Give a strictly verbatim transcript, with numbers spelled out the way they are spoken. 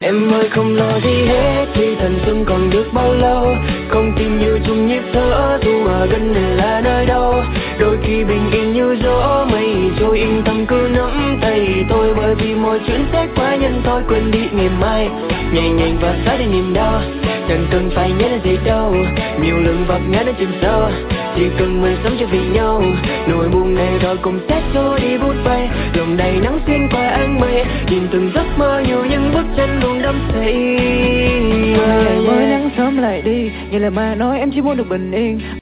Em ơi không lo gì hết vì thần xuân còn được bao lâu. Không tìm như chung nhịp thở dù ở gần mình là nơi đâu. Đôi khi bình yên như gió mây trôi in thầm cứ nắm tay tôi. Bởi vì mọi chuyện sẽ qua nhân thôi quên đi ngày mai. Nhẹ nhàng và xóa đi niềm đau. Chẳng cần phải nhớ đến gì đâu. Nhiều lần vấp ngã đến chìm sâu. Chỉ cần mình sống cho vì nhau. Nỗi buồn này rồi cùng sẽ trôi đi vút bay. Lòng đầy nắng xuyên qua áng mây. Nhìn từng giấc mơ nhiều những bức tranh luôn đắm say. Ngày mới nắng sớm lại đi, như lời mà nói em chỉ muốn được bình yên.